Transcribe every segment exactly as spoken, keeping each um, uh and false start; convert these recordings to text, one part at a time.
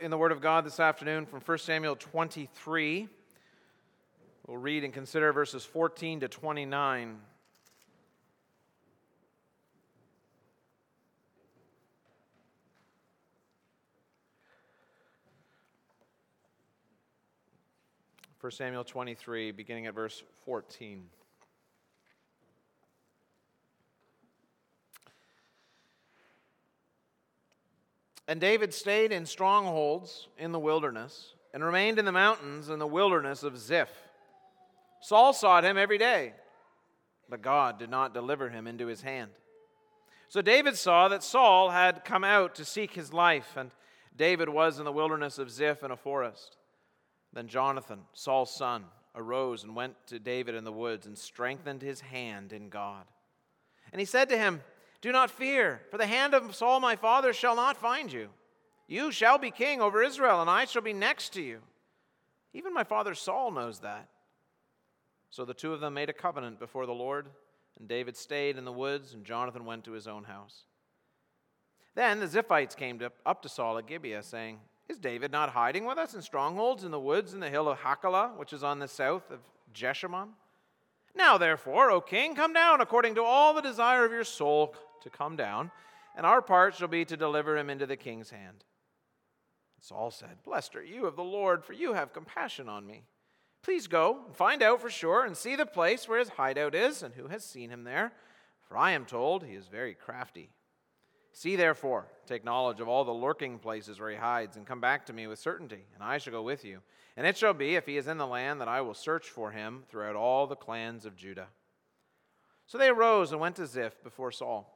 in the Word of God this afternoon from First Samuel twenty-three. We'll read and consider verses fourteen to twenty-nine. First Samuel twenty-three, beginning at verse fourteen. And David stayed in strongholds in the wilderness, and remained in the mountains in the wilderness of Ziph. Saul sought him every day, but God did not deliver him into his hand. So David saw that Saul had come out to seek his life, and David was in the wilderness of Ziph in a forest. Then Jonathan, Saul's son, arose and went to David in the woods and strengthened his hand in God. And he said to him, "Do not fear, for the hand of Saul my father shall not find you. You shall be king over Israel, and I shall be next to you. Even my father Saul knows that." So the two of them made a covenant before the Lord, and David stayed in the woods, and Jonathan went to his own house. Then the Ziphites came to, up to Saul at Gibeah, saying, "Is David not hiding with us in strongholds in the woods in the hill of Hachilah, which is on the south of Jeshimon? Now therefore, O king, come down according to all the desire of your soul to come down, and our part shall be to deliver him into the king's hand." Saul said, "Blessed are you of the Lord, for you have compassion on me. Please go and find out for sure and see the place where his hideout is and who has seen him there, for I am told he is very crafty. See therefore, take knowledge of all the lurking places where he hides, and come back to me with certainty, and I shall go with you. And it shall be, if he is in the land, that I will search for him throughout all the clans of Judah." So they arose and went to Ziph before Saul.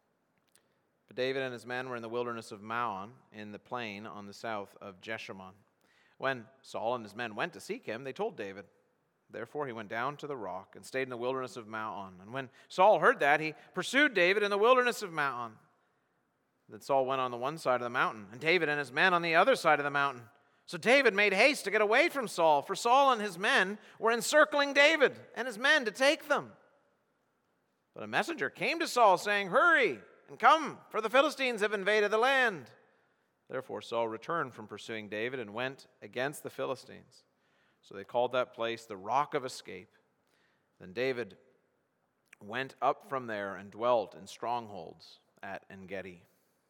But David and his men were in the wilderness of Maon, in the plain on the south of Jeshimon. When Saul and his men went to seek him, they told David. Therefore he went down to the rock and stayed in the wilderness of Maon. And when Saul heard that, he pursued David in the wilderness of Maon. Then Saul went on the one side of the mountain, and David and his men on the other side of the mountain. So David made haste to get away from Saul, for Saul and his men were encircling David and his men to take them. But a messenger came to Saul, saying, "Hurry and come, for the Philistines have invaded the land." Therefore Saul returned from pursuing David and went against the Philistines. So they called that place the Rock of Escape. Then David went up from there and dwelt in strongholds at En-gedi.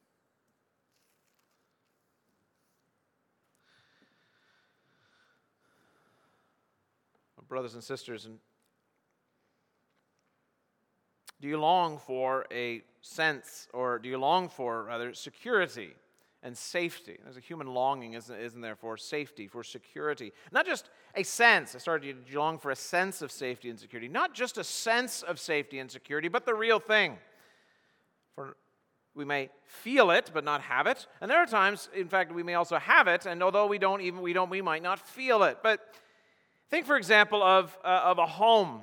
Brothers and sisters, and do you long for a sense, or do you long for, rather, security and safety? There's a human longing, isn't, isn't there, for safety, for security. Not just a sense. I started, do you long for a sense of safety and security? Not just a sense of safety and security, but the real thing. For we may feel it, but not have it. And there are times, in fact, we may also have it, and although we don't even, we don't, we might not feel it. But think, for example, of, uh, of a home,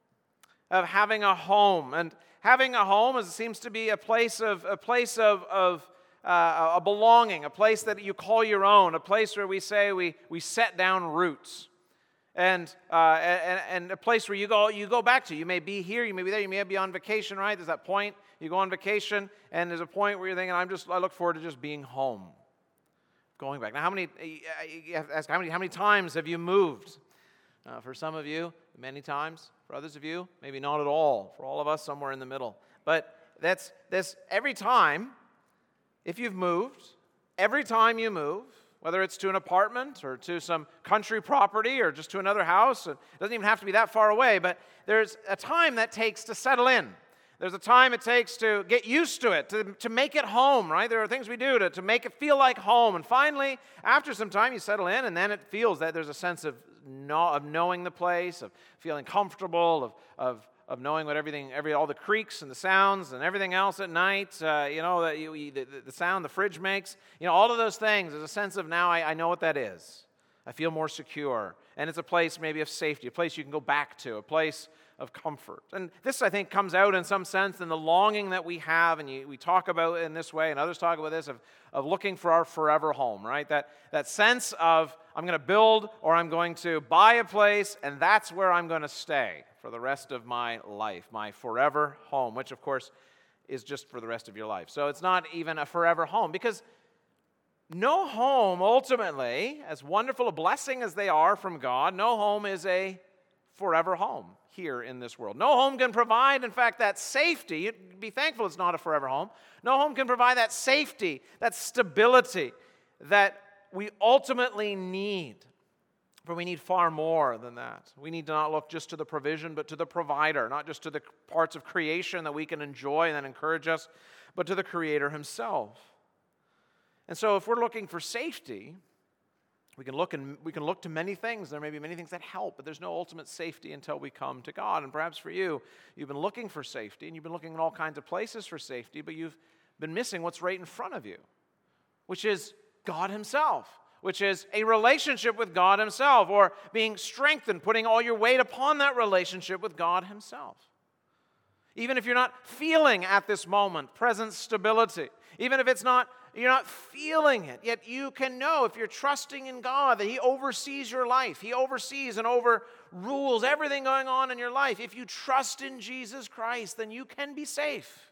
of having a home. And having a home is, seems to be a place of, a place of, of uh, a belonging, a place that you call your own, a place where we say we, we set down roots. And, uh, and and a place where you go you go back to. You may be here, you may be there, you may be on vacation, right? There's that point, you go on vacation, and there's a point where you're thinking, I'm just, I look forward to just being home. Going back. Now, how many, you have to ask, how many, how many times have you moved? Uh, for some of you, many times. For others of you, maybe not at all. For all of us, somewhere in the middle. But that's this every time, if you've moved, every time you move, whether it's to an apartment or to some country property or just to another house, it doesn't even have to be that far away, but there's a time that takes to settle in. There's a time it takes to get used to it, to, to make it home, right? There are things we do to, to make it feel like home. And finally, after some time, you settle in, and then it feels that there's a sense of know, of knowing the place, of feeling comfortable, of of of knowing what everything, every all the creaks and the sounds and everything else at night, uh, you know, that you, the, the sound the fridge makes, you know, all of those things. There's a sense of now I, I know what that is. I feel more secure. And it's a place maybe of safety, a place you can go back to, a place of comfort. And this, I think, comes out in some sense in the longing that we have, and you, we talk about it in this way, and others talk about this, of, of looking for our forever home, right? That, that sense of, I'm going to build or I'm going to buy a place, and that's where I'm going to stay for the rest of my life, my forever home, which, of course, is just for the rest of your life. So it's not even a forever home, because no home, ultimately, as wonderful a blessing as they are from God, no home is a forever home here in this world. No home can provide, in fact, that safety. You'd be thankful it's not a forever home. No home can provide that safety, that stability that we ultimately need. For we need far more than that. We need to not look just to the provision, but to the provider, not just to the parts of creation that we can enjoy and that encourage us, but to the Creator Himself. And so if we're looking for safety, we can look and we can look to many things. There may be many things that help, but there's no ultimate safety until we come to God. And perhaps for you, you've been looking for safety, and you've been looking in all kinds of places for safety, but you've been missing what's right in front of you, which is God Himself, which is a relationship with God Himself, or being strengthened, putting all your weight upon that relationship with God Himself. Even if you're not feeling at this moment present stability, even if it's not, you're not feeling it, yet you can know, if you're trusting in God, that He oversees your life. He oversees and overrules everything going on in your life. If you trust in Jesus Christ, then you can be safe.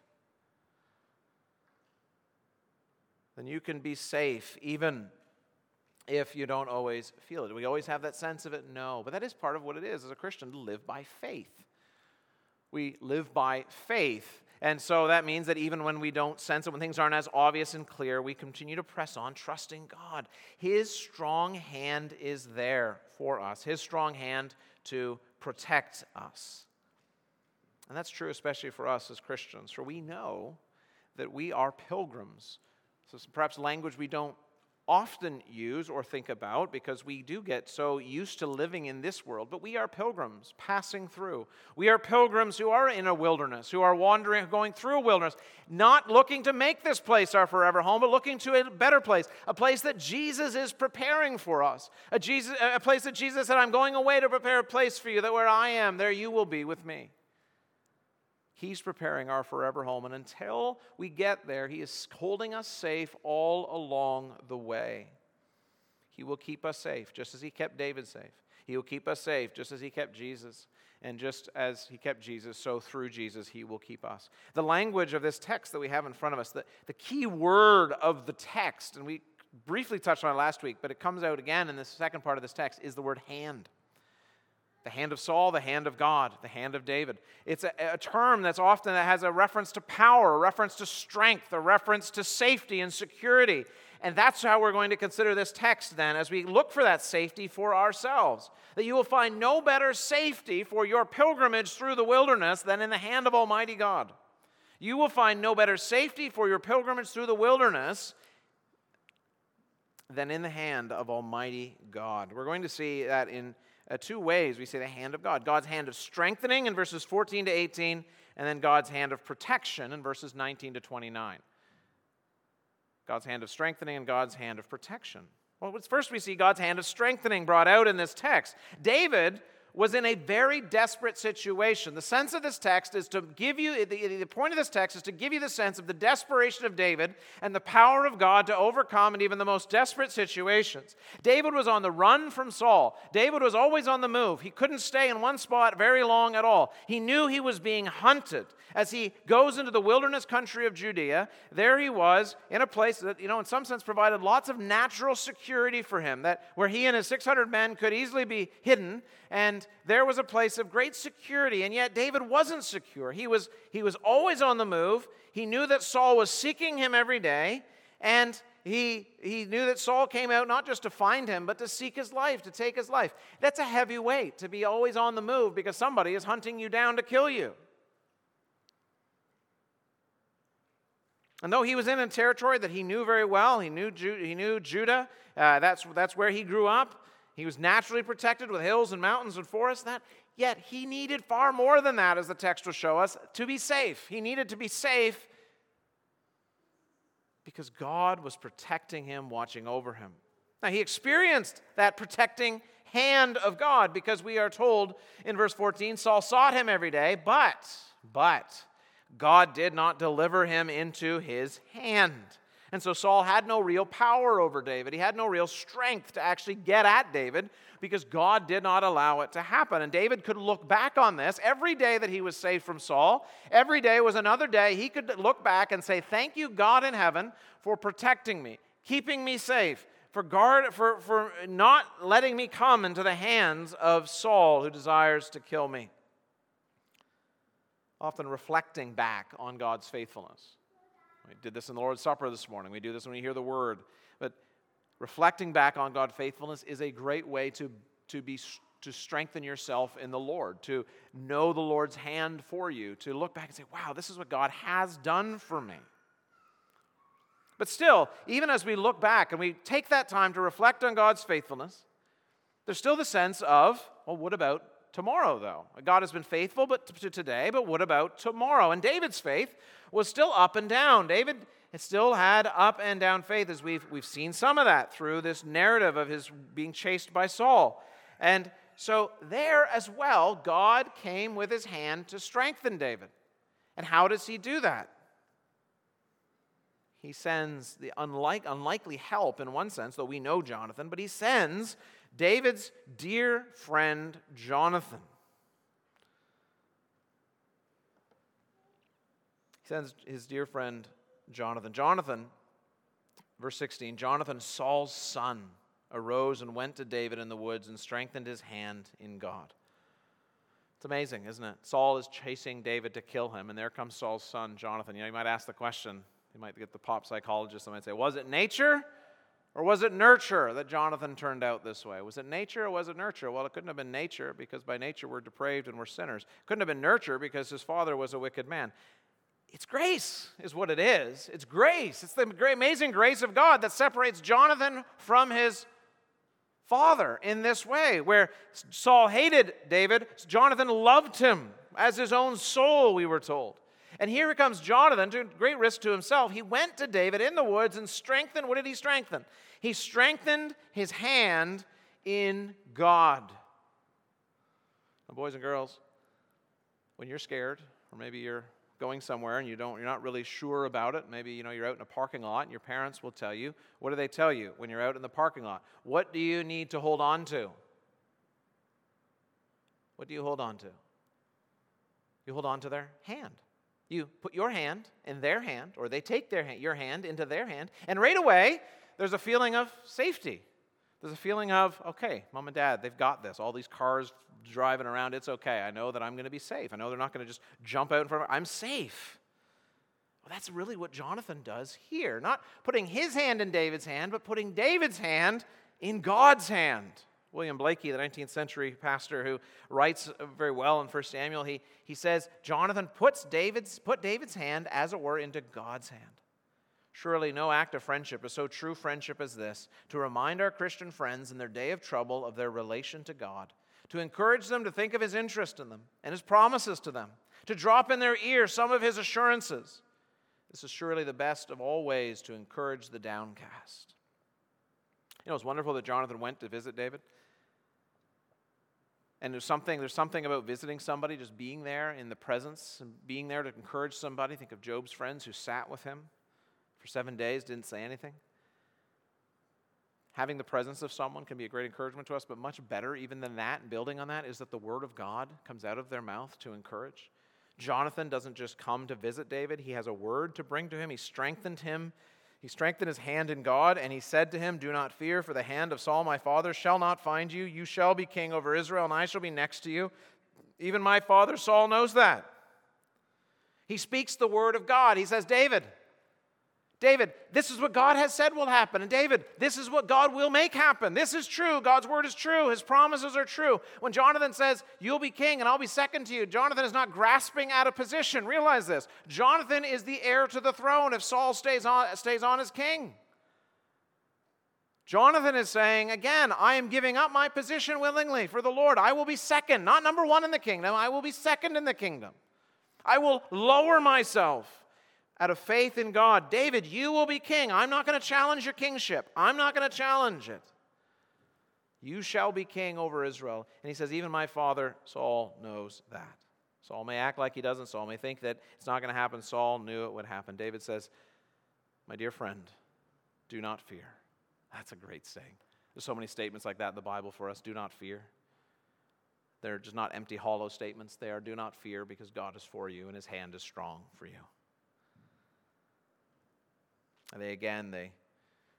Then you can be safe, even if you don't always feel it. We always have that sense of it? No. But that is part of what it is as a Christian, to live by faith. We live by faith. And so that means that even when we don't sense it, when things aren't as obvious and clear, we continue to press on, trusting God. His strong hand is there for us. His strong hand to protect us. And that's true especially for us as Christians, for we know that we are pilgrims. So perhaps language we don't often use or think about because we do get so used to living in this world, but we are pilgrims passing through. We are pilgrims who are in a wilderness, who are wandering, going through a wilderness, not looking to make this place our forever home, but looking to a better place, a place that Jesus is preparing for us, a, Jesus, a place that Jesus said, I'm going away to prepare a place for you, that where I am, there you will be with me. He's preparing our forever home, and until we get there, He is holding us safe all along the way. He will keep us safe, just as He kept David safe. He will keep us safe, just as He kept Jesus. And just as He kept Jesus, so through Jesus, He will keep us. The language of this text that we have in front of us, the, the key word of the text, and we briefly touched on it last week, but it comes out again in the second part of this text, is the word hand. The hand of Saul, the hand of God, the hand of David. It's a, a term that's often that has a reference to power, a reference to strength, a reference to safety and security. And that's how we're going to consider this text then as we look for that safety for ourselves. That you will find no better safety for your pilgrimage through the wilderness than in the hand of Almighty God. You will find no better safety for your pilgrimage through the wilderness than in the hand of Almighty God. We're going to see that in Uh, two ways. We say the hand of God. God's hand of strengthening in verses fourteen to eighteen, and then God's hand of protection in verses nineteen to twenty-nine. God's hand of strengthening and God's hand of protection. Well, first we see God's hand of strengthening brought out in this text. David was in a very desperate situation. The sense of this text is to give you, the, the point of this text is to give you the sense of the desperation of David and the power of God to overcome in even the most desperate situations. David was on the run from Saul. David was always on the move. He couldn't stay in one spot very long at all. He knew he was being hunted. As he goes into the wilderness country of Judea, there he was in a place that, you know, in some sense provided lots of natural security for him, that where he and his six hundred men could easily be hidden, and there was a place of great security. And yet David wasn't secure. He was, he was always on the move. He knew that Saul was seeking him every day, and he, he knew that Saul came out not just to find him, but to seek his life, to take his life. That's a heavy weight, to be always on the move because somebody is hunting you down to kill you. And though he was in a territory that he knew very well, he knew, Ju- he knew Judah, uh, that's, that's where he grew up. He was naturally protected with hills and mountains and forests. That, yet he needed far more than that, as the text will show us, to be safe. He needed to be safe because God was protecting him, watching over him. Now, he experienced that protecting hand of God because we are told in verse fourteen, Saul sought him every day, but, but, God did not deliver him into his hand. And so Saul had no real power over David. He had no real strength to actually get at David because God did not allow it to happen. And David could look back on this every day that he was saved from Saul. Every day was another day he could look back and say, thank you, God in heaven, for protecting me, keeping me safe, for guard for, for not letting me come into the hands of Saul, who desires to kill me. Often reflecting back on God's faithfulness. We did this in the Lord's Supper this morning. We do this when we hear the word. But reflecting back on God's faithfulness is a great way to, to be to strengthen yourself in the Lord, to know the Lord's hand for you, to look back and say, wow, this is what God has done for me. But still, even as we look back and we take that time to reflect on God's faithfulness, there's still the sense of, well, what about tomorrow, though? God has been faithful but to today, but what about tomorrow? And David's faith was still up and down. David still had up and down faith, as we've, we've seen some of that through this narrative of his being chased by Saul. And so there as well, God came with his hand to strengthen David. And how does he do that? He sends the unlike, unlikely help in one sense, though we know Jonathan, but he sends David's dear friend Jonathan. He sends his dear friend Jonathan. Jonathan, verse sixteen, Jonathan, Saul's son, arose and went to David in the woods and strengthened his hand in God. It's amazing, isn't it? Saul is chasing David to kill him, and there comes Saul's son, Jonathan. You know, you might ask the question, you might get the pop psychologist, and might say, was it nature or was it nurture that Jonathan turned out this way? Was it nature or was it nurture? Well, it couldn't have been nature, because by nature we're depraved and we're sinners. It couldn't have been nurture because his father was a wicked man. It's grace is what it is. It's grace. It's the great, amazing grace of God that separates Jonathan from his father in this way, where Saul hated David, Jonathan loved him as his own soul, we were told. And here comes Jonathan, to great risk to himself. He went to David in the woods and strengthened. What did he strengthen? He strengthened his hand in God. Now, boys and girls, when you're scared, or maybe you're going somewhere and you don't, you're not really sure about it. Maybe, you know, you're out in a parking lot and your parents will tell you. What do they tell you when you're out in the parking lot? What do you need to hold on to? What do you hold on to? You hold on to their hand. You put your hand in their hand, or they take their hand, your hand into their hand, and right away, there's a feeling of safety. There's a feeling of, okay, mom and dad, they've got this. All these cars driving around, it's okay. I know that I'm going to be safe. I know they're not going to just jump out in front of me. I'm safe. Well, that's really what Jonathan does here. Not putting his hand in David's hand, but putting David's hand in God's hand. William Blakey, the nineteenth century pastor who writes very well in First Samuel, he, he says, Jonathan puts David's, put David's hand, as it were, into God's hand. Surely no act of friendship is so true friendship as this, to remind our Christian friends in their day of trouble of their relation to God, to encourage them to think of his interest in them and his promises to them, to drop in their ear some of his assurances. This is surely the best of all ways to encourage the downcast. You know, it's wonderful that Jonathan went to visit David. And there's something, there's something about visiting somebody, just being there in the presence, and being there to encourage somebody. Think of Job's friends who sat with him for seven days, didn't say anything. Having the presence of someone can be a great encouragement to us, but much better even than that, and building on that, is that the word of God comes out of their mouth to encourage. Jonathan doesn't just come to visit David. He has a word to bring to him. He strengthened him. He strengthened his hand in God, and he said to him, do not fear, for the hand of Saul my father shall not find you. You shall be king over Israel, and I shall be next to you. Even my father Saul knows that. He speaks the word of God. He says, David, David, this is what God has said will happen. And David, this is what God will make happen. This is true. God's word is true. His promises are true. When Jonathan says, you'll be king and I'll be second to you, Jonathan is not grasping at a position. Realize this. Jonathan is the heir to the throne if Saul stays on, stays on as king. Jonathan is saying, again, I am giving up my position willingly for the Lord. I will be second, not number one in the kingdom. I will be second in the kingdom. I will lower myself out of faith in God. David, you will be king. I'm not going to challenge your kingship. I'm not going to challenge it. You shall be king over Israel. And he says, even my father Saul knows that. Saul may act like he doesn't. Saul may think that it's not going to happen. Saul knew it would happen. David says, my dear friend, do not fear. That's a great saying. There's so many statements like that in the Bible for us. Do not fear. They're just not empty, hollow statements. They are, do not fear, because God is for you and his hand is strong for you. And they, again, they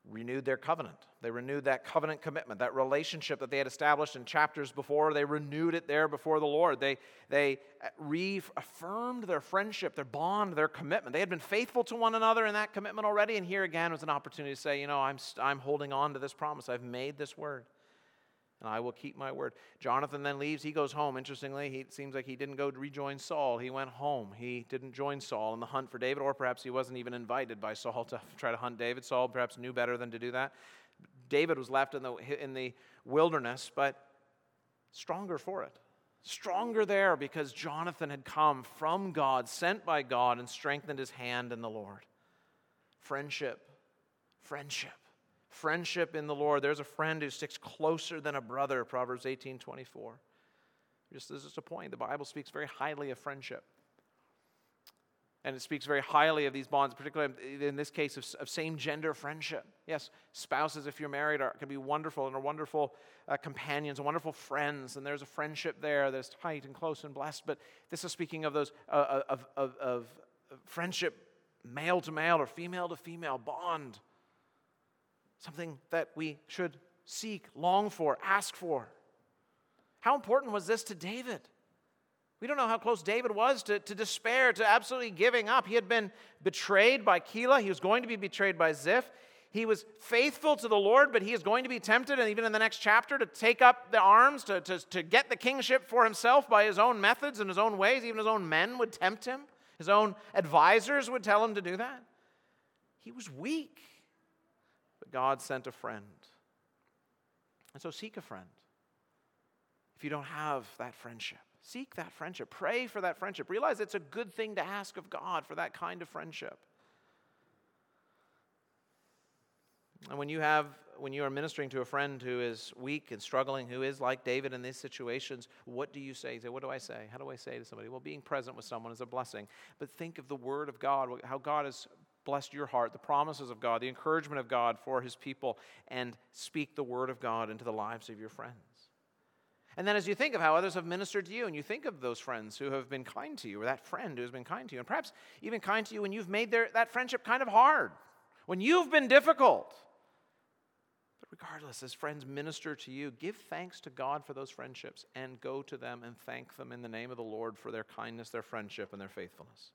renewed their covenant. They renewed that covenant commitment, that relationship that they had established in chapters before. They renewed it there before the Lord. They, they reaffirmed their friendship, their bond, their commitment. They had been faithful to one another in that commitment already, and here again was an opportunity to say, you know, I'm, I'm holding on to this promise. I've made this word, and I will keep my word. Jonathan then leaves. He goes home. Interestingly, he, it seems like he didn't go to rejoin Saul. He went home. He didn't join Saul in the hunt for David, or perhaps he wasn't even invited by Saul to try to hunt David. Saul perhaps knew better than to do that. David was left in the, in the wilderness, but stronger for it. Stronger there because Jonathan had come from God, sent by God, and strengthened his hand in the Lord. Friendship. Friendship. Friendship in the Lord. There's a friend who sticks closer than a brother, Proverbs eighteen twenty-four. Just as just a point, the Bible speaks very highly of friendship. And it speaks very highly of these bonds, particularly in this case of, of same-gender friendship. Yes, spouses, if you're married, are, can be wonderful and are wonderful uh, companions and wonderful friends. And there's a friendship there that's tight and close and blessed. But this is speaking of those uh, of, of, of friendship, male to male or female to female bond. Something that we should seek, long for, ask for. How important was this to David? We don't know how close David was to, to despair, to absolutely giving up. He had been betrayed by Keilah. He was going to be betrayed by Ziph. He was faithful to the Lord, but he is going to be tempted, and even in the next chapter, to take up the arms, to, to, to get the kingship for himself by his own methods and his own ways. Even his own men would tempt him. His own advisors would tell him to do that. He was weak, but God sent a friend. And so seek a friend. If you don't have that friendship, seek that friendship. Pray for that friendship. Realize it's a good thing to ask of God for that kind of friendship. And when you have, when you are ministering to a friend who is weak and struggling, who is like David in these situations, what do you say? You say, what do I say? How do I say to somebody? Well, being present with someone is a blessing. But think of the word of God, how God has blessed your heart, the promises of God, the encouragement of God for his people, and speak the word of God into the lives of your friends. And then as you think of how others have ministered to you, and you think of those friends who have been kind to you, or that friend who has been kind to you, and perhaps even kind to you when you've made their, that friendship kind of hard, when you've been difficult. But regardless, as friends minister to you, give thanks to God for those friendships, and go to them and thank them in the name of the Lord for their kindness, their friendship, and their faithfulness.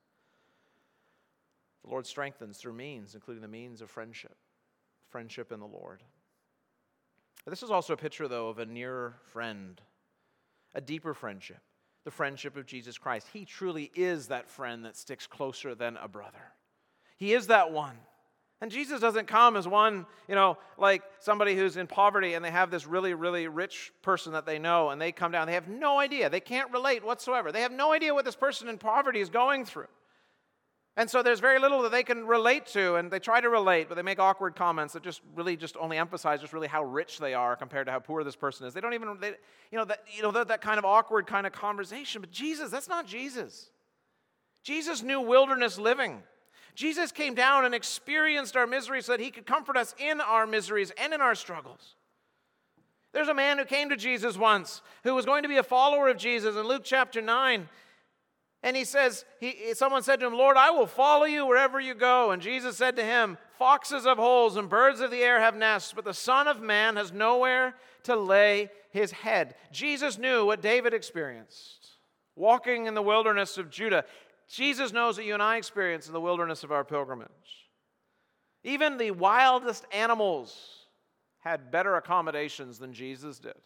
The Lord strengthens through means, including the means of friendship, friendship in the Lord. This is also a picture, though, of a nearer friend, a deeper friendship, the friendship of Jesus Christ. He truly is that friend that sticks closer than a brother. He is that one. And Jesus doesn't come as one, you know, like somebody who's in poverty and they have this really, really rich person that they know, and they come down. They have no idea. They can't relate whatsoever. They have no idea what this person in poverty is going through. And so there's very little that they can relate to, and they try to relate, but they make awkward comments that just really just only emphasize just really how rich they are compared to how poor this person is. They don't even, they, you know, that you know that, that kind of awkward kind of conversation. But Jesus, that's not Jesus. Jesus knew wilderness living. Jesus came down and experienced our misery so that he could comfort us in our miseries and in our struggles. There's a man who came to Jesus once who was going to be a follower of Jesus in Luke chapter nine. And he says, he, someone said to him, Lord, I will follow you wherever you go. And Jesus said to him, foxes have holes and birds of the air have nests, but the Son of Man has nowhere to lay his head. Jesus knew what David experienced, walking in the wilderness of Judah. Jesus knows what you and I experience in the wilderness of our pilgrimage. Even the wildest animals had better accommodations than Jesus did.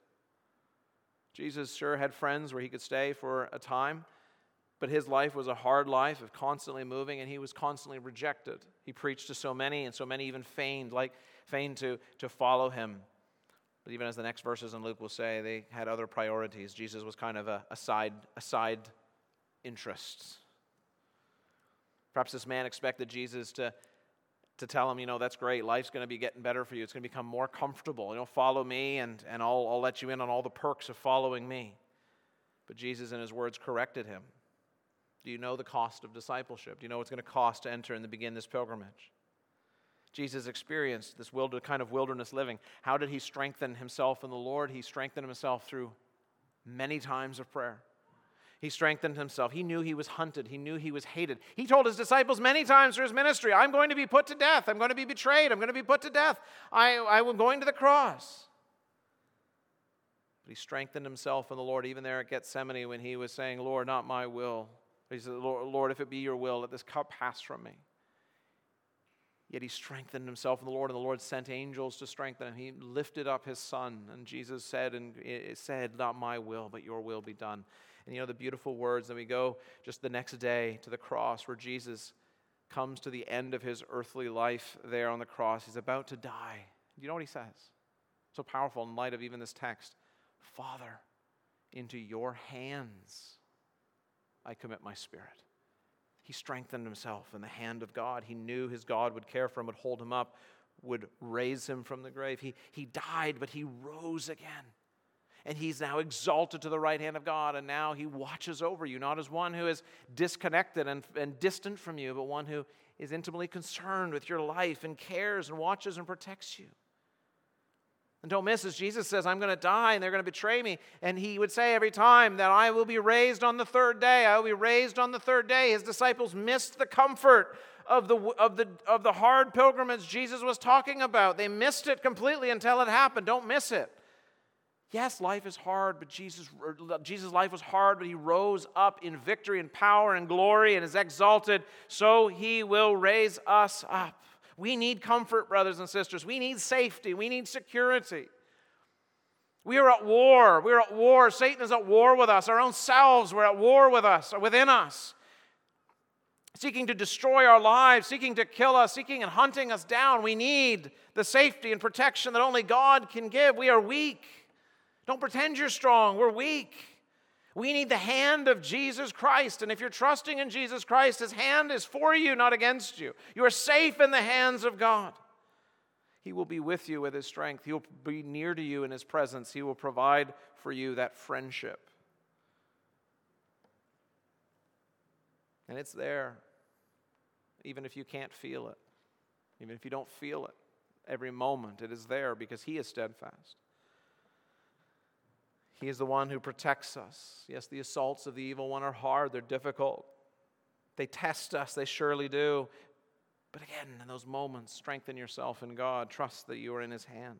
Jesus sure had friends where he could stay for a time. But his life was a hard life of constantly moving, and he was constantly rejected. He preached to so many, and so many even feigned, like feigned to, to follow him. But even as the next verses in Luke will say, they had other priorities. Jesus was kind of a, a side, a side interest. Perhaps this man expected Jesus to, to tell him, you know, that's great. Life's going to be getting better for you. It's going to become more comfortable. You know, follow me, and, and I'll, I'll let you in on all the perks of following me. But Jesus, in his words, corrected him. Do you know the cost of discipleship? Do you know what it's going to cost to enter and to begin this pilgrimage? Jesus experienced this wilder, kind of wilderness living. How did he strengthen himself in the Lord? He strengthened himself through many times of prayer. He strengthened himself. He knew he was hunted. He knew he was hated. He told his disciples many times through his ministry, I'm going to be put to death. I'm going to be betrayed. I'm going to be put to death. I, I am going to the cross. But he strengthened himself in the Lord, even there at Gethsemane when he was saying, Lord, not my will. He said, Lord, if it be your will, let this cup pass from me. Yet he strengthened himself in the Lord, and the Lord sent angels to strengthen him. He lifted up his son, and Jesus said, and it said, not my will, but your will be done. And you know the beautiful words, and we go just the next day to the cross where Jesus comes to the end of his earthly life there on the cross. He's about to die. Do you know what he says? So powerful in light of even this text. Father, into your hands I commit my spirit. He strengthened himself in the hand of God. He knew his God would care for him, would hold him up, would raise him from the grave. He, he died, but he rose again. And he's now exalted to the right hand of God, and now he watches over you, not as one who is disconnected and, and distant from you, but one who is intimately concerned with your life and cares and watches and protects you. And don't miss, as Jesus says, I'm going to die and they're going to betray me. And he would say every time that I will be raised on the third day. I will be raised on the third day. His disciples missed the comfort of the, of the, of the hard pilgrimage Jesus was talking about. They missed it completely until it happened. Don't miss it. Yes, life is hard, but Jesus, Jesus' life was hard, but he rose up in victory and power and glory and is exalted, so he will raise us up. We need comfort, brothers and sisters. We need safety. We need security. We are at war. We are at war. Satan is at war with us. Our own selves were at war with us, or within us, seeking to destroy our lives, seeking to kill us, seeking and hunting us down. We need the safety and protection that only God can give. We are weak. Don't pretend you're strong. We're weak. We need the hand of Jesus Christ. And if you're trusting in Jesus Christ, his hand is for you, not against you. You are safe in the hands of God. He will be with you with his strength. He will be near to you in his presence. He will provide for you that friendship. And it's there, even if you can't feel it. Even if you don't feel it every moment, it is there because he is steadfast. He is the one who protects us. Yes, the assaults of the evil one are hard. They're difficult. They test us. They surely do. But again, in those moments, strengthen yourself in God. Trust that you are in his hand.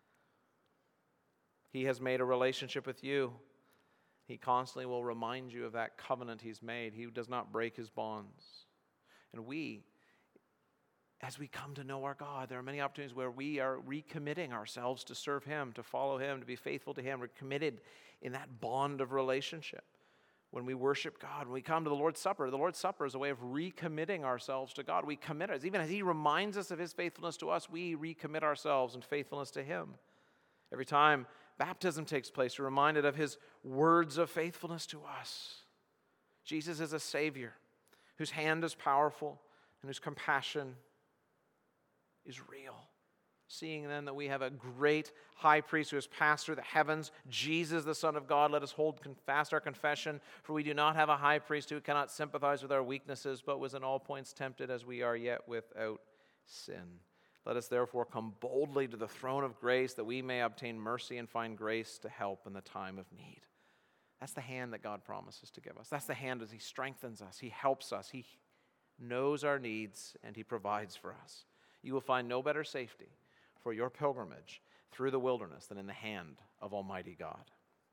He has made a relationship with you. He constantly will remind you of that covenant he's made. He does not break his bonds. And we, as we come to know our God, there are many opportunities where we are recommitting ourselves to serve him, to follow him, to be faithful to him. We're committed in that bond of relationship. When we worship God, when we come to the Lord's Supper, the Lord's Supper is a way of recommitting ourselves to God. We commit us. Even as he reminds us of his faithfulness to us, we recommit ourselves in faithfulness to him. Every time baptism takes place, we're reminded of his words of faithfulness to us. Jesus is a Savior whose hand is powerful and whose compassion is real. Seeing then that we have a great high priest who has passed through the heavens, Jesus, the Son of God, let us hold fast our confession, for we do not have a high priest who cannot sympathize with our weaknesses, but was in all points tempted as we are, yet without sin. Let us therefore come boldly to the throne of grace, that we may obtain mercy and find grace to help in the time of need. That's the hand that God promises to give us. That's the hand as he strengthens us, he helps us, he knows our needs, and he provides for us. You will find no better safety for your pilgrimage through the wilderness than in the hand of Almighty God.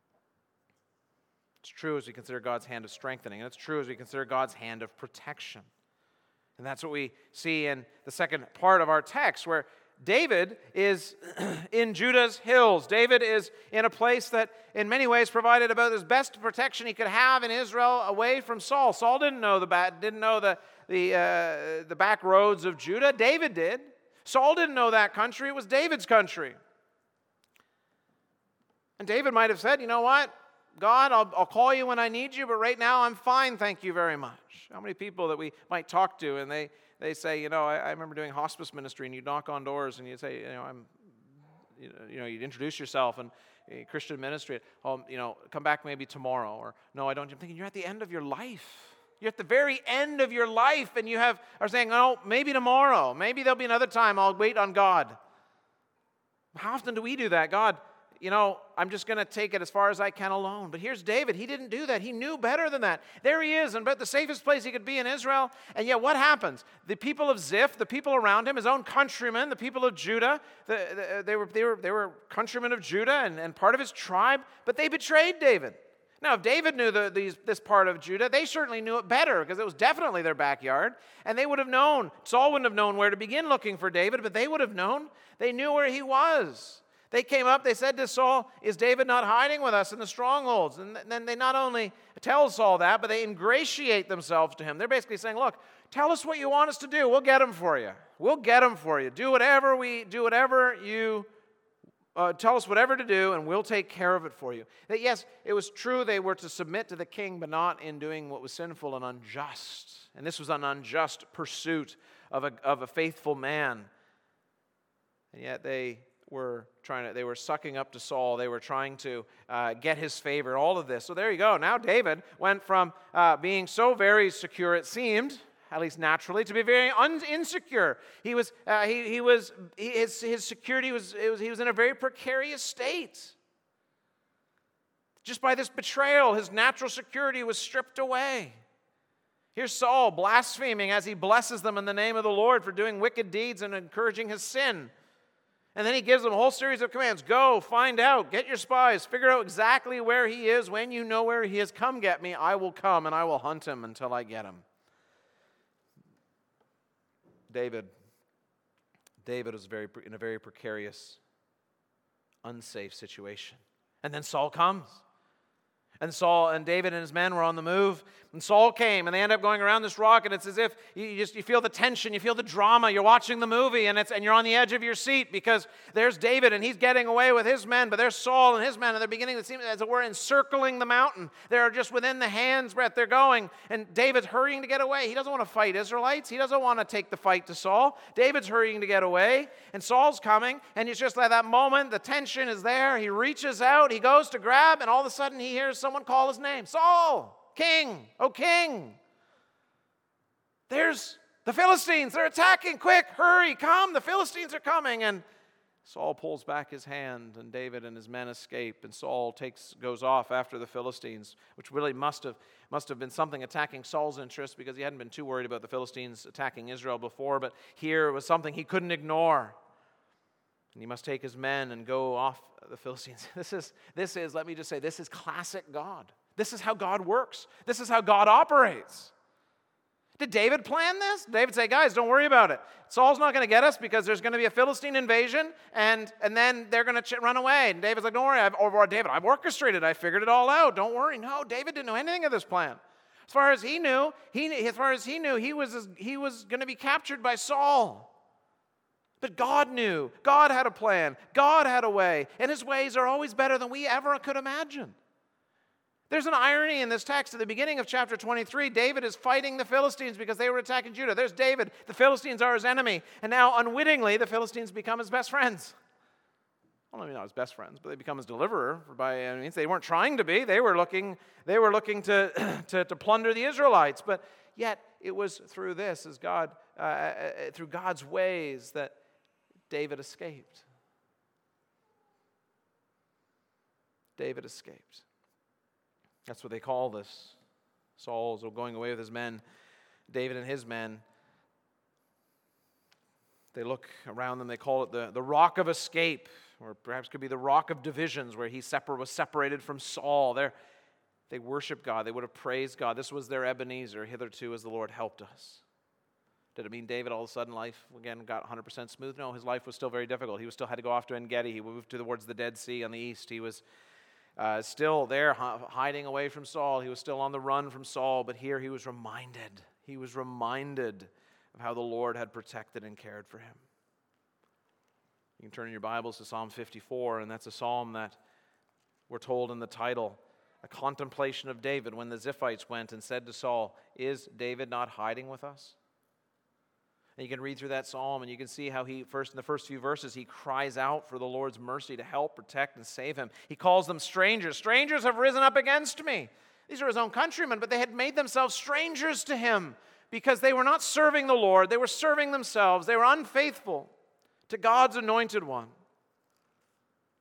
It's true as we consider God's hand of strengthening, and it's true as we consider God's hand of protection. And that's what we see in the second part of our text, where David is in Judah's hills. David is in a place that in many ways provided about as best protection he could have in Israel away from Saul. Saul didn't know the back, didn't know the, the, uh, the back roads of Judah. David did. Saul didn't know that country. It was David's country. And David might have said, you know what? God, I'll, I'll call you when I need you, but right now I'm fine, thank you very much. How many people that we might talk to and they, they say, you know, I, I remember doing hospice ministry, and you knock on doors and you say, you know, I'm, you know, you know you'd introduce yourself and a Christian ministry, oh, you know, come back maybe tomorrow, or no, I don't. I'm thinking, you're at the end of your life. You're at the very end of your life, and you have are saying, oh, maybe tomorrow, maybe there'll be another time. I'll wait on God. How often do we do that? God, you know, I'm just going to take it as far as I can alone. But here's David. He didn't do that. He knew better than that. There he is, and but the safest place he could be in Israel. And yet what happens? The people of Ziph, the people around him, his own countrymen, the people of Judah, the, the, they, were, they, were, they were countrymen of Judah and, and part of his tribe, but they betrayed David. Now, if David knew the, these, this part of Judah, they certainly knew it better because it was definitely their backyard. And they would have known. Saul wouldn't have known where to begin looking for David, but they would have known. They knew where he was. They came up, they said to Saul, is David not hiding with us in the strongholds? And then they not only tell Saul that, but they ingratiate themselves to him. They're basically saying, look, tell us what you want us to do. We'll get him for you. We'll get him for you. Do whatever we do, whatever you uh, tell us whatever to do, and we'll take care of it for you. That yes, it was true they were to submit to the king, but not in doing what was sinful and unjust. And this was an unjust pursuit of a, of a faithful man. And yet they were trying to, they were sucking up to Saul. They were trying to uh, get his favor, all of this. So there you go. Now David went from uh, being so very secure, it seemed, at least naturally, to be very un- insecure. He was, uh, he, he was, he, his, his security was, it was, he was in a very precarious state. Just by this betrayal, his natural security was stripped away. Here's Saul blaspheming as he blesses them in the name of the Lord for doing wicked deeds and encouraging his sin. And then he gives them a whole series of commands. Go, find out, get your spies, figure out exactly where he is. When you know where he is, come get me. I will come and I will hunt him until I get him. David, David was very in a very precarious, unsafe situation. And then Saul comes. And Saul and David and his men were on the move. And Saul came, and they end up going around this rock, and it's as if you just you feel the tension, you feel the drama. You're watching the movie, and it's and you're on the edge of your seat because there's David, and he's getting away with his men, but there's Saul and his men, and they're beginning to seem as it were encircling the mountain. They're just within the hand's breadth. They're going, and David's hurrying to get away. He doesn't want to fight Israelites. He doesn't want to take the fight to Saul. David's hurrying to get away, and Saul's coming, and it's just like that moment. The tension is there. He reaches out, he goes to grab, and all of a sudden he hears someone call his name. Saul, king, oh king. There's the Philistines. They're attacking. Quick, hurry, come. The Philistines are coming. And Saul pulls back his hand, and David and his men escape. And Saul takes goes off after the Philistines, which really must have must have been something attacking Saul's interest because he hadn't been too worried about the Philistines attacking Israel before. But here it was something he couldn't ignore. And he must take his men and go off the Philistines. This is, this is, let me just say, this is classic God. This is how God works. This is how God operates. Did David plan this? Did David say, guys, don't worry about it. Saul's not going to get us because there's going to be a Philistine invasion, and, and then they're going to ch- run away. And David's like, don't worry, I've, or David, I've orchestrated, I figured it all out. Don't worry. No, David didn't know anything of this plan. As far as he knew, he, as far as he knew, he was, he was going to be captured by Saul. But God knew. God had a plan. God had a way. And his ways are always better than we ever could imagine. There's an irony in this text. At the beginning of chapter twenty-three, David is fighting the Philistines because they were attacking Judah. There's David. The Philistines are his enemy. And now, unwittingly, the Philistines become his best friends. Well, maybe not his best friends, but they become his deliverer. By any means, they weren't trying to be. They were looking, they were looking to, to, to plunder the Israelites. But yet, it was through this, as God, uh, through God's ways, that David escaped. David escaped. That's what they call this. Saul's going away with his men. David and his men. They look around them. They call it the, the rock of escape, or perhaps could be the rock of divisions, where he separ- was separated from Saul. They're, they worship God. They would have praised God. This was their Ebenezer hitherto as the Lord helped us. Did it mean David all of a sudden life, again, got one hundred percent smooth? No, his life was still very difficult. He was still had to go off to En-Gedi. He moved towards the Dead Sea on the east. He was uh, still there hiding away from Saul. He was still on the run from Saul. But here he was reminded. He was reminded of how the Lord had protected and cared for him. You can turn in your Bibles to Psalm fifty-four, and that's a psalm that we're told in the title, a contemplation of David when the Ziphites went and said to Saul, is David not hiding with us? And you can read through that psalm and you can see how he, first in the first few verses, he cries out for the Lord's mercy to help, protect, and save him. He calls them strangers. Strangers have risen up against me. These are his own countrymen, but they had made themselves strangers to him because they were not serving the Lord. They were serving themselves. They were unfaithful to God's anointed one. But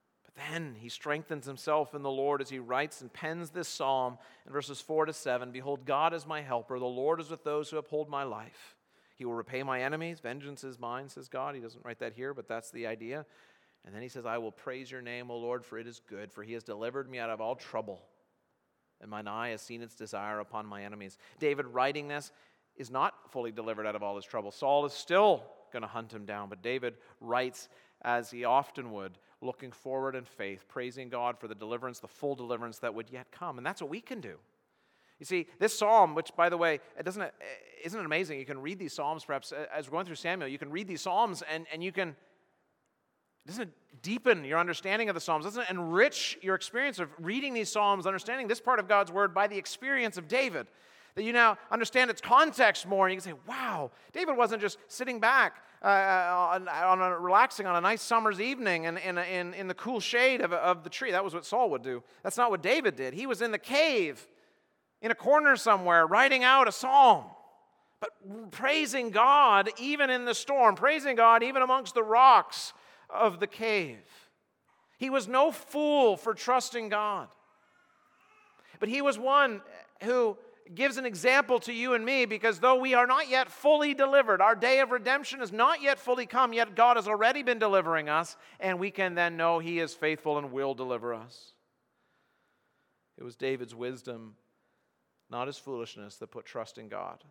pen. He strengthens himself in the Lord as he writes and pens this psalm in verses four to seven. Behold, God is my helper. The Lord is with those who uphold my life. He will repay my enemies. Vengeance is mine, says God. He doesn't write that here, but that's the idea. And then he says, I will praise your name, O Lord, for it is good, for he has delivered me out of all trouble, and mine eye has seen its desire upon my enemies. David writing this is not fully delivered out of all his trouble. Saul is still going to hunt him down, but David writes as he often would, looking forward in faith, praising God for the deliverance, the full deliverance that would yet come. And that's what we can do. You see, this psalm, which, by the way, it doesn't, isn't it amazing? You can read these psalms, perhaps, as we're going through Samuel, you can read these psalms and, and you can, doesn't it deepen your understanding of the psalms? Doesn't it enrich your experience of reading these psalms, understanding this part of God's word by the experience of David? That you now understand its context more, and you can say, wow, David wasn't just sitting back uh, on, on a, relaxing on a nice summer's evening in, in, in, in the cool shade of, of the tree. That was what Saul would do. That's not what David did. He was in the cave, in a corner somewhere, writing out a psalm, but praising God even in the storm, praising God even amongst the rocks of the cave. He was no fool for trusting God, but he was one who gives an example to you and me, because though we are not yet fully delivered, our day of redemption has not yet fully come, yet God has already been delivering us, and we can then know he is faithful and will deliver us. It was David's wisdom, not his foolishness, that put trust in God.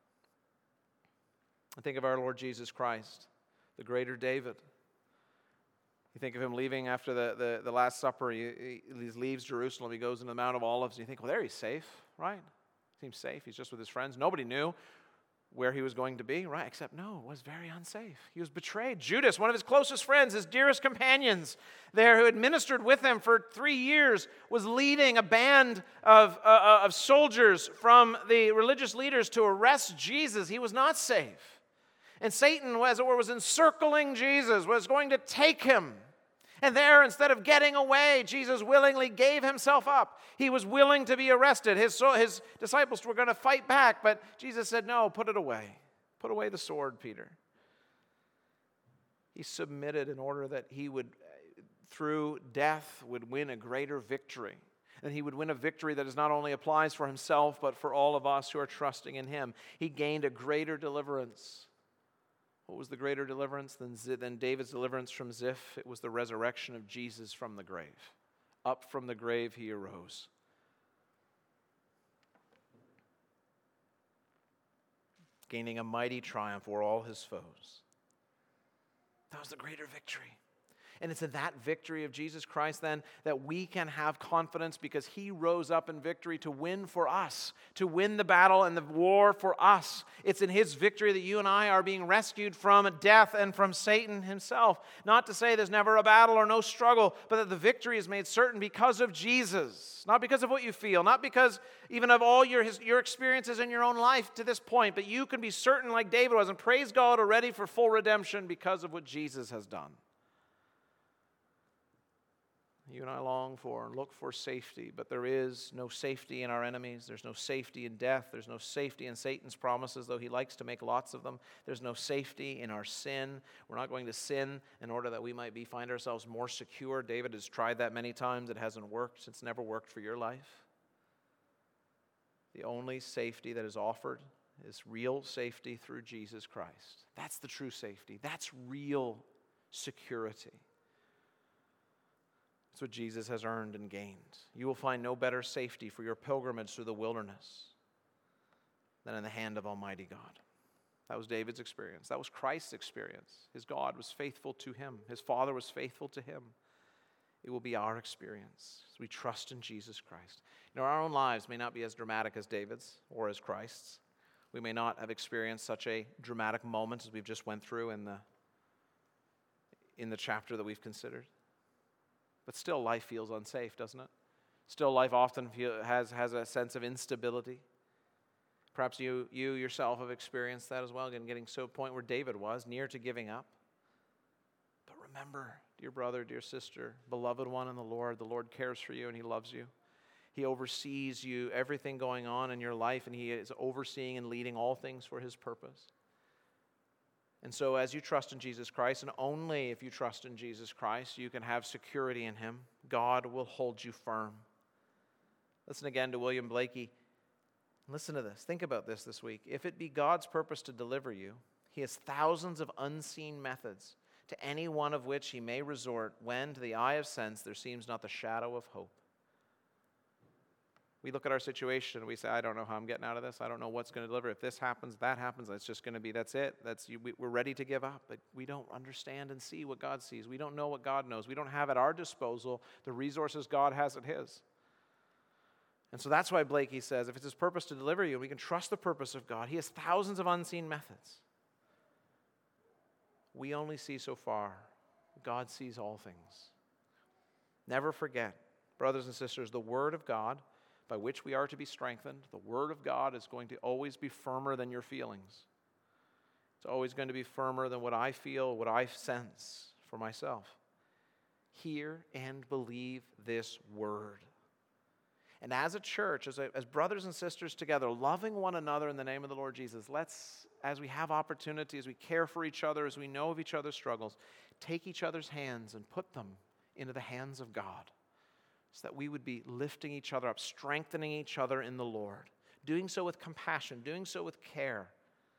I think of our Lord Jesus Christ, the greater David. You think of him leaving after the, the, the Last Supper. He, he leaves Jerusalem. He goes into the Mount of Olives. And you think, well, there he's safe, right? Seems safe. He's just with his friends. Nobody knew where he was going to be, right? Except, no, it was very unsafe. He was betrayed. Judas, one of his closest friends, his dearest companions there, who had ministered with him for three years, was leading a band of, uh, of soldiers from the religious leaders to arrest Jesus. He was not safe. And Satan, as it were, was encircling Jesus, was going to take him. And there, instead of getting away, Jesus willingly gave himself up. He was willing to be arrested. His, his disciples were going to fight back, but Jesus said, no, put it away. Put away the sword, Peter. He submitted in order that he would, through death, would win a greater victory. And he would win a victory that is not only applies for himself, but for all of us who are trusting in him. He gained a greater deliverance. What was the greater deliverance than, than David's deliverance from Ziph? It was the resurrection of Jesus from the grave. Up from the grave he arose. Gaining a mighty triumph over all his foes. That was the greater victory. And it's in that victory of Jesus Christ then that we can have confidence, because he rose up in victory to win for us, to win the battle and the war for us. It's in his victory that you and I are being rescued from death and from Satan himself. Not to say there's never a battle or no struggle, but that the victory is made certain because of Jesus. Not because of what you feel, not because even of all your, his, your experiences in your own life to this point, but you can be certain like David was and praise God already for full redemption because of what Jesus has done. You and I long for and look for safety, but there is no safety in our enemies. There's no safety in death. There's no safety in Satan's promises, though he likes to make lots of them. There's no safety in our sin. We're not going to sin in order that we might be find ourselves more secure. David has tried that many times. It hasn't worked. It's never worked for your life. The only safety that is offered is real safety through Jesus Christ. That's the true safety. That's real security. That's what Jesus has earned and gained. You will find no better safety for your pilgrimage through the wilderness than in the hand of Almighty God. That was David's experience. That was Christ's experience. His God was faithful to him. His Father was faithful to him. It will be our experience as we trust in Jesus Christ. You know, our own lives may not be as dramatic as David's or as Christ's. We may not have experienced such a dramatic moment as we've just went through in the, in the chapter that we've considered. But still, life feels unsafe, doesn't it? Still, life often feel, has, has a sense of instability. Perhaps you, you yourself have experienced that as well, again, getting to a point where David was, near to giving up. But remember, dear brother, dear sister, beloved one in the Lord, the Lord cares for you and he loves you. He oversees you, everything going on in your life, and he is overseeing and leading all things for his purpose. And so as you trust in Jesus Christ, and only if you trust in Jesus Christ, you can have security in him, God will hold you firm. Listen again to William Blakey. Listen to this. Think about this this week. If it be God's purpose to deliver you, he has thousands of unseen methods, to any one of which he may resort when, to the eye of sense, there seems not the shadow of hope. We look at our situation and we say, I don't know how I'm getting out of this. I don't know what's going to deliver. If this happens, that happens. It's just going to be, that's it. That's you, we, we're ready to give up. But we don't understand and see what God sees. We don't know what God knows. We don't have at our disposal the resources God has at his. And so that's why Blakey says, if it's his purpose to deliver you, we can trust the purpose of God. He has thousands of unseen methods. We only see so far. God sees all things. Never forget, brothers and sisters, the Word of God by which we are to be strengthened, the Word of God is going to always be firmer than your feelings. It's always going to be firmer than what I feel, what I sense for myself. Hear and believe this Word. And as a church, as, a, as brothers and sisters together, loving one another in the name of the Lord Jesus, let's, as we have opportunity, as we care for each other, as we know of each other's struggles, take each other's hands and put them into the hands of God, so that we would be lifting each other up, strengthening each other in the Lord, doing so with compassion, doing so with care.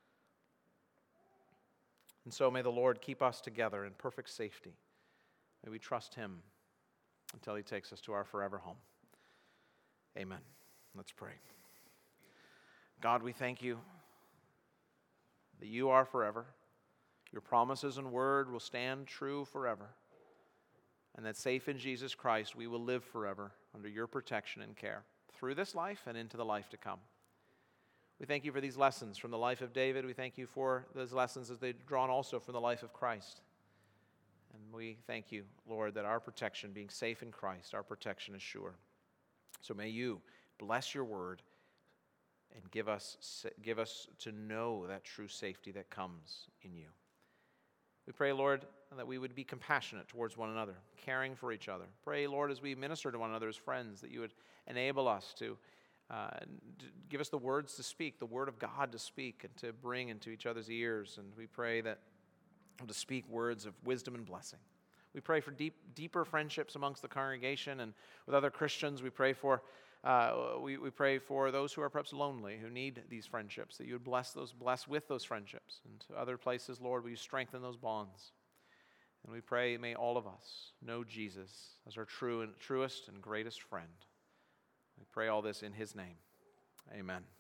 And so may the Lord keep us together in perfect safety. May we trust him until he takes us to our forever home. Amen. Let's pray. God, we thank you that you are forever. Your promises and word will stand true forever. And that safe in Jesus Christ, we will live forever under your protection and care through this life and into the life to come. We thank you for these lessons from the life of David. We thank you for those lessons as they're drawn also from the life of Christ. And we thank you, Lord, that our protection, being safe in Christ, our protection is sure. So may you bless your word and give us, give us to know that true safety that comes in you. We pray, Lord, that we would be compassionate towards one another, caring for each other. Pray, Lord, as we minister to one another as friends, that you would enable us to, uh, to give us the words to speak, the word of God to speak and to bring into each other's ears. And we pray that to speak words of wisdom and blessing. We pray for deep, deeper friendships amongst the congregation and with other Christians. We pray for uh, we, we pray for those who are perhaps lonely, who need these friendships, that you would bless those, bless with those friendships. And to other places, Lord, will you strengthen those bonds? And we pray, may all of us know Jesus as our true and truest and greatest friend. We pray all this in his name. Amen.